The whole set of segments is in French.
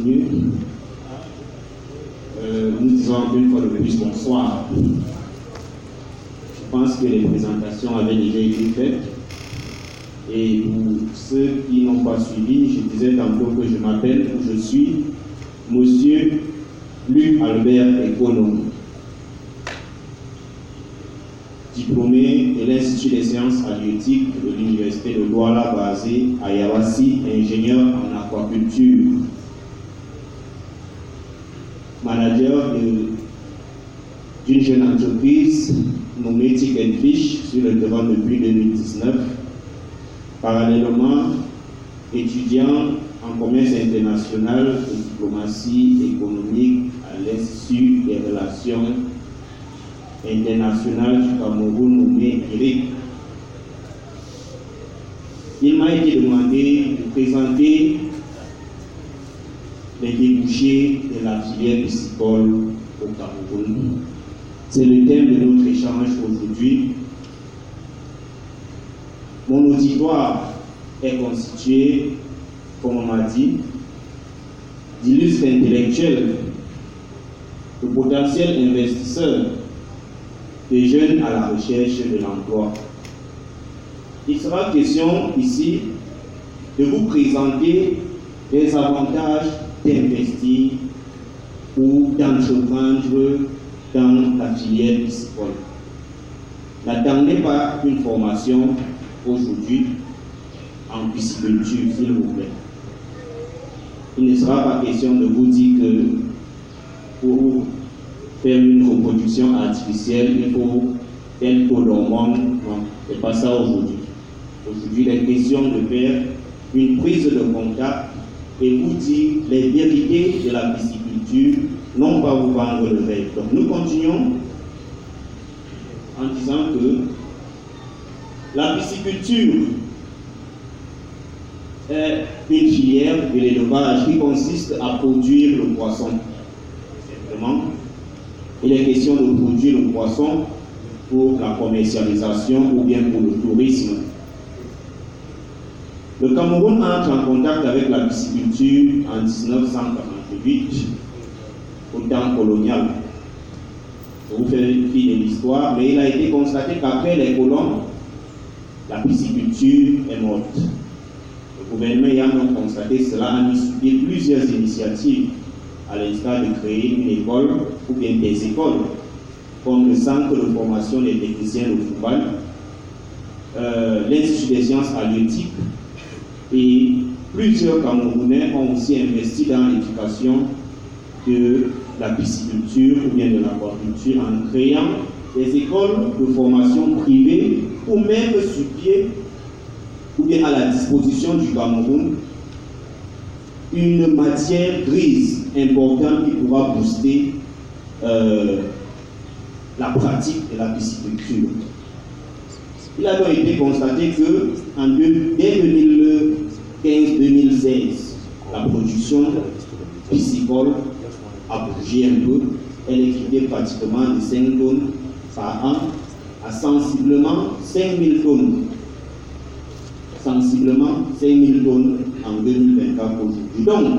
continue. Nous disons une fois de plus bonsoir. Je pense que les présentations avaient déjà été faites. Et pour ceux qui n'ont pas suivi, je disais tantôt que je m'appelle, je suis Monsieur Luc Albert Ekono, diplômé de l'Institut des sciences halieutiques de l'Université de Douala basé à Yawassi, ingénieur en aquaculture, manager d'une jeune entreprise nommée Tick & Fish sur le terrain depuis 2019, parallèlement étudiant en commerce international et diplomatie économique à l'Institut des relations internationales du Cameroun nommé IRIC. Il m'a été demandé de présenter les débouchés de la filière piscicole au Cameroun. C'est le thème de notre échange aujourd'hui. Mon auditoire est constitué, comme on m'a dit, d'illustres intellectuels, de potentiels investisseurs, de jeunes à la recherche de l'emploi. Il sera question ici de vous présenter les avantages d'investir ou d'entreprendre dans la filière piscicole. N'attendez pas une formation aujourd'hui en pisciculture, s'il vous plaît. Il ne sera pas question de vous dire que pour faire une reproduction artificielle, il faut tel taux d'hormones. Non, ce n'est pas ça aujourd'hui. Aujourd'hui, il est question de faire une prise de contact et vous dire les vérités de la pisciculture, non pas vous vendre le rêve. Donc nous continuons en disant que la pisciculture est une filière de l'élevage qui consiste à produire le poisson. Simplement, il est question de produire le poisson pour la commercialisation ou bien pour le tourisme. Le Cameroun entre en contact avec la pisciculture en 1948, au temps colonial. Je vous fais une fille de l'histoire, mais il a été constaté qu'après les colons, la pisciculture est morte. Le gouvernement ayant constaté cela a mis plusieurs initiatives, à l'instar de créer une école ou bien des écoles, comme le Centre de formation des techniciens de football, l'Institut des sciences halieutiques, et plusieurs Camerounais ont aussi investi dans l'éducation de la pisciculture ou bien de l'aquaculture en créant des écoles de formation privées ou même sur pied ou bien à la disposition du Cameroun une matière grise importante qui pourra booster la pratique de la pisciculture. Il a donc été constaté que dès 2015-2016, la production piscicole a bougé un peu. Elle est quittée pratiquement de 5 tonnes par an à sensiblement 5000 tonnes. Sensiblement 5000 tonnes en 2024 aujourd'hui. Donc,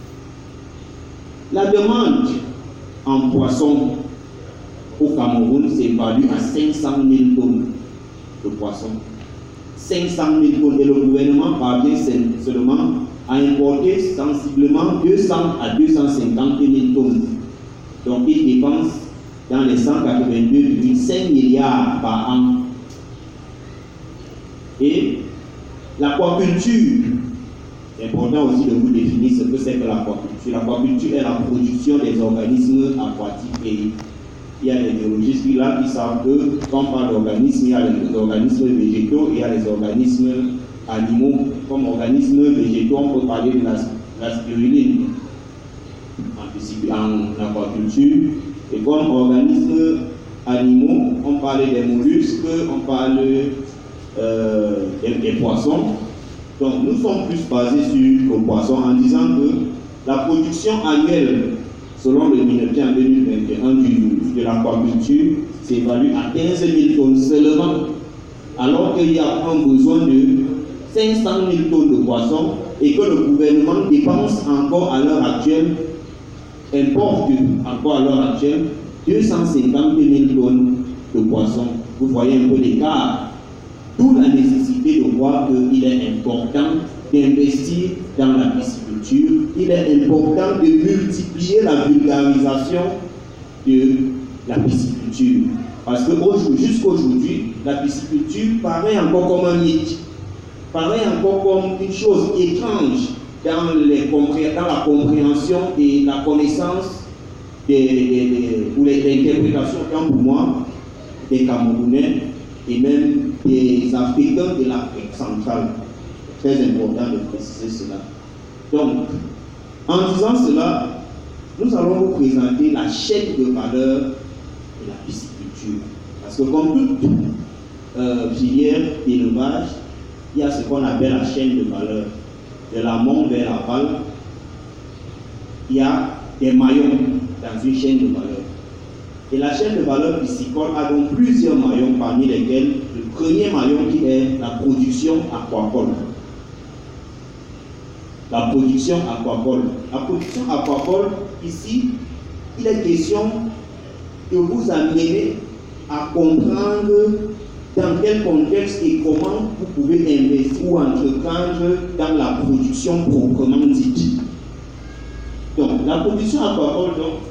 la demande en poisson au Cameroun s'est évaluée à 500 000 tonnes de poissons. 500 000 tonnes et le gouvernement parvient seulement à importer sensiblement 200 à 250 000 tonnes. Donc il dépense dans les 182,5 milliards par an. Et l'aquaculture, c'est important aussi de vous définir ce que c'est que l'aquaculture. L'aquaculture est la production des organismes aquatiques. Et il y a des biologistes là qui savent que quand on parle d'organismes, il y a les organismes végétaux et il y a les organismes animaux. Comme organismes végétaux, on peut parler de la spiruline en aquaculture. Et comme organismes animaux, on parle des mollusques, on parle des poissons. Donc nous sommes plus basés sur le poisson en disant que la production annuelle, selon le MINEPI en 2021 de l'aquaculture, s'évalue à 15 000 tonnes seulement, alors qu'il y a un besoin de 500 000 tonnes de poissons et que le gouvernement dépense encore à l'heure actuelle, importe encore à l'heure actuelle 250 000 tonnes de poissons. Vous voyez un peu l'écart. D'où la nécessité de voir qu'il est important d'investir dans la pisciculture. Il est important de multiplier la vulgarisation de la pisciculture. Parce que jusqu'aujourd'hui, la pisciculture paraît encore comme un mythe, paraît encore comme une chose étrange dans la compréhension et la connaissance ou l'interprétation, tant pour moi, des Camerounais et même des Africains de l'Afrique centrale. Très important de préciser cela. Donc, en disant cela, nous allons vous présenter la chaîne de valeur de la pisciculture. Parce que comme toute filière d'élevage, il y a ce qu'on appelle la chaîne de valeur. De l'amont vers l'aval, il y a des maillons dans une chaîne de valeur. Et la chaîne de valeur piscicole a donc plusieurs maillons, parmi lesquels le premier maillon qui est la production aquacole. La production aquacole. La production aquacole, ici, il est question de vous amener à comprendre dans quel contexte et comment vous pouvez investir ou entreprendre dans la production proprement dite. Donc, la production aquacole,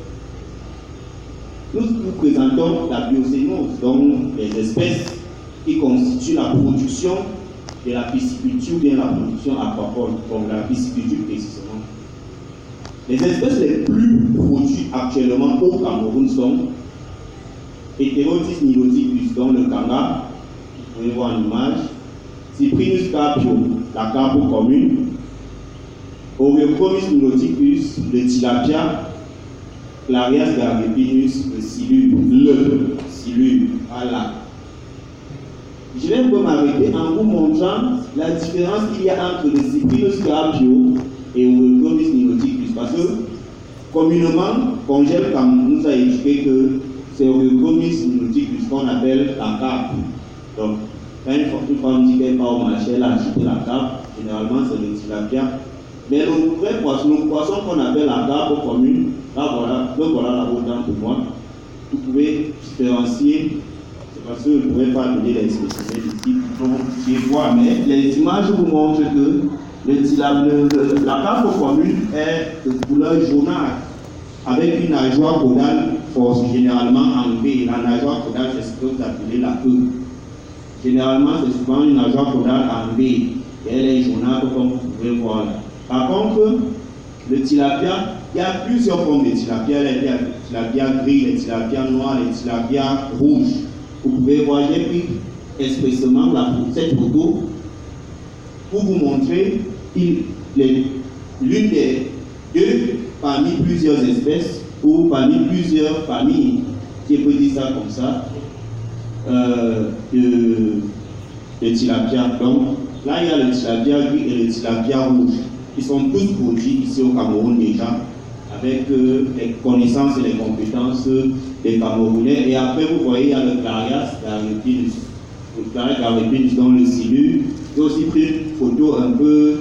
nous présentons la biocénose, donc les espèces qui constituent la production de la pisciculture, bien la production aquacole, donc la pisciculture précisément. Les espèces les plus produites actuellement au Cameroun sont Heterodis niloticus, donc le kanga, vous pouvez voir en image, Cyprinus carpio, la carpe commune, Oreochromis niloticus, le tilapia, Clarias garipinus, le silure, voilà. Je vais vous m'arrêter en vous montrant la différence qu'il y a entre le Cyprinus carpio et Oreochromis niloticus, parce que communément, Congel nous a expliqué que c'est Oreochromis niloticus qu'on appelle la carpe. Donc, quand une femme dit qu'elle va au marché, elle a acheté la carpe, généralement c'est le tilapia. Mais le vrai poisson, le poisson qu'on appelle la carpe commune, là voilà la autant pour moi. Vous pouvez différencier, c'est parce que je ne pourrais pas donner les spécimens ici, je vois, mais les images vous montrent que la carpe commune est de couleur jaunâtre, avec une nageoire caudale généralement en V. La nageoire caudale, c'est ce que vous appelez la queue. Généralement, c'est souvent une nageoire caudale en V. Et elle est jaunâtre, comme vous pouvez voir là. Par contre, le tilapia, il y a plusieurs formes de tilapia. Il y a le tilapia gris, le tilapia noir, le tilapia rouge. Vous pouvez voir, j'ai pris expressément cette photo pour vous montrer l'une des deux parmi plusieurs espèces ou parmi plusieurs familles, si je peux dire ça comme ça, de tilapia. Donc là, il y a le tilapia gris et le tilapia rouge, qui sont tous produits ici au Cameroun déjà, avec les connaissances et les compétences des Camerounais. Et après, vous voyez, il y a le Clarias garipinus. Le Clarias garipinus dans le silure. J'ai aussi pris une photo un peu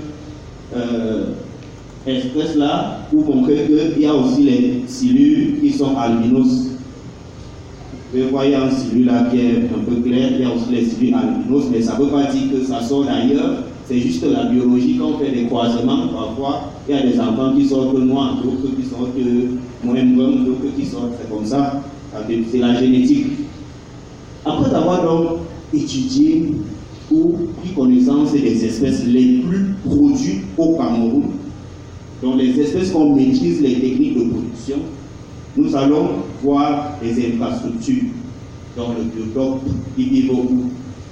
express là, pour montrer qu'il y a aussi les silures qui sont albinos. Vous voyez un silure là qui est un peu clair, il y a aussi les silures albinos, mais ça ne veut pas dire que ça sort d'ailleurs. C'est juste la biologie. Quand on fait des croisements, parfois, il y a des enfants qui sortent noirs, d'autres qui sortent moins bruns, d'autres qui sortent, c'est comme ça. C'est la génétique. Après avoir donc étudié ou pris connaissance des espèces les plus produites au Cameroun, donc les espèces qu'on maîtrise les techniques de production, nous allons voir les infrastructures dans le biotope qui vivent beaucoup.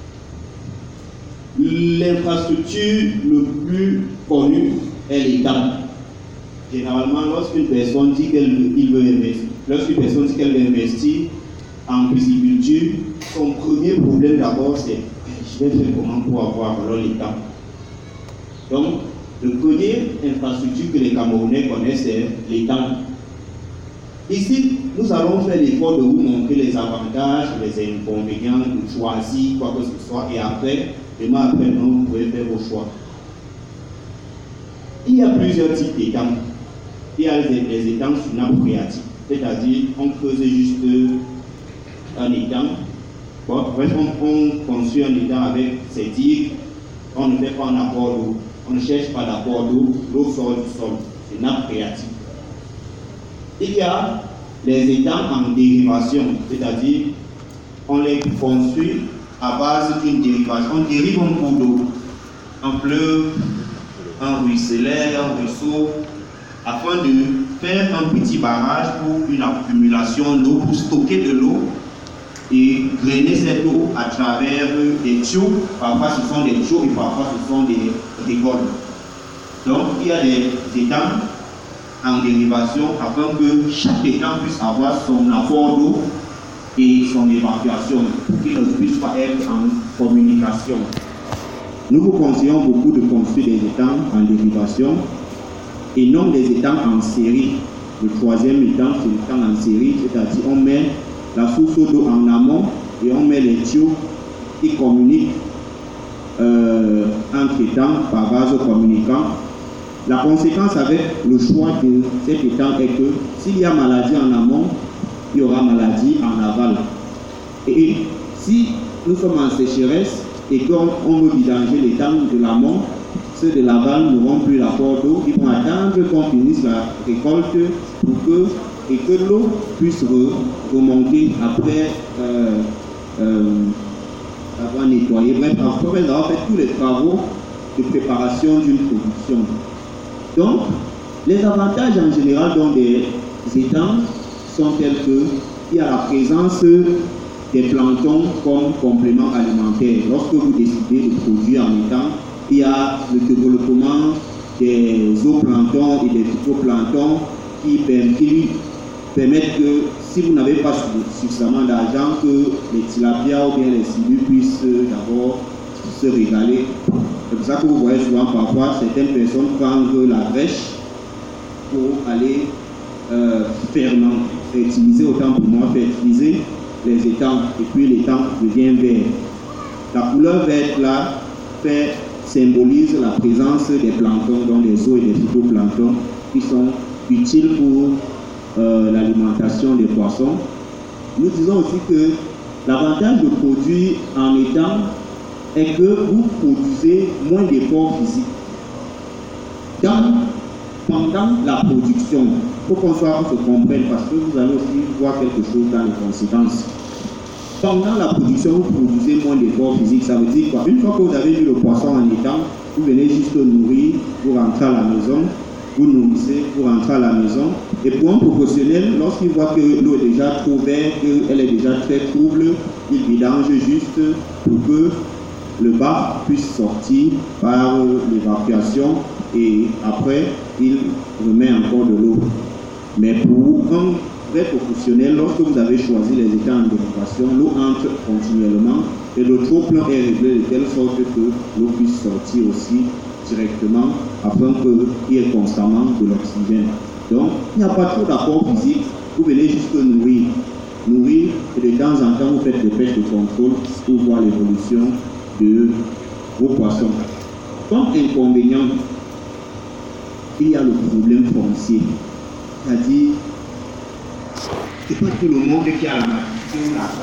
L'infrastructure le plus connue est l'étang. Généralement, lorsqu'une personne dit qu'elle veut investir en pisciculture, son premier problème d'abord c'est je vais faire comment pour avoir l'étang. Donc, le premier infrastructure que les Camerounais connaissent, c'est l'étang. Ici, nous allons faire l'effort de vous montrer les avantages, les inconvénients, de choisir quoi que ce soit, et après, demain après, vous pouvez faire vos choix. Il y a plusieurs types d'étangs. Il y a les étangs sur nappe phréatique, c'est-à-dire on creuse juste un étang. Bon, on construit un étang avec ses digues, on ne fait pas un apport d'eau, on ne cherche pas d'apport d'eau, l'eau sort du sol, c'est nappe phréatique. Il y a les étangs en dérivation, c'est-à-dire on les construit à base d'une dérivation. On dérive un cours d'eau, un fleuve, un ruisselet, un ruisseau, afin de faire un petit barrage pour une accumulation d'eau, pour stocker de l'eau et drainer cette eau à travers des tuyaux. Parfois ce sont des tuyaux et parfois ce sont des rigoles. Donc il y a des étangs en dérivation afin que chaque étang puisse avoir son apport d'eau et son évacuation pour qu'il ne puisse pas être en communication. Nous vous conseillons beaucoup de construire des étangs en dérivation et non des étangs en série. Le troisième étang, c'est l'étang en série, c'est-à-dire on met la source d'eau en amont et on met les tuyaux qui communiquent entre étangs par vase communicant. La conséquence avec le choix de cet étang est que s'il y a maladie en amont, il y aura maladie en aval. Et si nous sommes en sécheresse et qu'on veut vidanger l'étang de l'amont, ceux de l'aval n'auront plus l'apport d'eau, ils vont attendre qu'on finisse la récolte et que l'eau puisse remonter après avoir nettoyé, bref, après avoir fait tous les travaux de préparation d'une production. Donc, les avantages en général dans des étangs sont tels qu'il y a la présence des planctons comme complément alimentaire. Lorsque vous décidez de produire en étang, il y a le développement des zooplanctons et des phytoplanctons qui permettent que si vous n'avez pas suffisamment d'argent, que les tilapias ou bien les silures puissent d'abord se régaler. C'est pour ça que vous voyez souvent parfois certaines personnes prendre la brèche pour aller fertiliser, autant pour moi, fertiliser les étangs, et puis l'étang devient vert. La couleur verte là symbolise la présence des planctons dans les eaux et des phytoplanctons qui sont utiles pour l'alimentation des poissons. Nous disons aussi que l'avantage de produire en étang est que vous produisez moins d'efforts physiques. Pendant la production, il faut qu'on se comprenne parce que vous allez aussi voir quelque chose dans les conséquences. Pendant la production, vous produisez moins d'efforts physiques. Ça veut dire quoi? Une fois que vous avez mis le poisson en étang, vous venez juste le nourrir, vous rentrez à la maison, vous nourrissez, vous rentrez à la maison. Et pour un professionnel, lorsqu'il voit que l'eau est déjà trop verte, qu'elle est déjà très trouble, il vidange juste pour que le bas puisse sortir par l'évacuation et après il remet encore de l'eau. Mais pour un vrai professionnel, lorsque vous avez choisi les étangs en dérivation, l'eau entre continuellement et le trop-plein est réglé de telle sorte que l'eau puisse sortir aussi directement afin qu'il y ait constamment de l'oxygène. Donc il n'y a pas trop d'apport physique, vous venez juste nourrir et de temps en temps vous faites des pêches de contrôle pour voir l'évolution de vos poissons. Comme inconvénient, il y a le problème foncier, c'est-à-dire c'est pas tout le monde qui a la maturité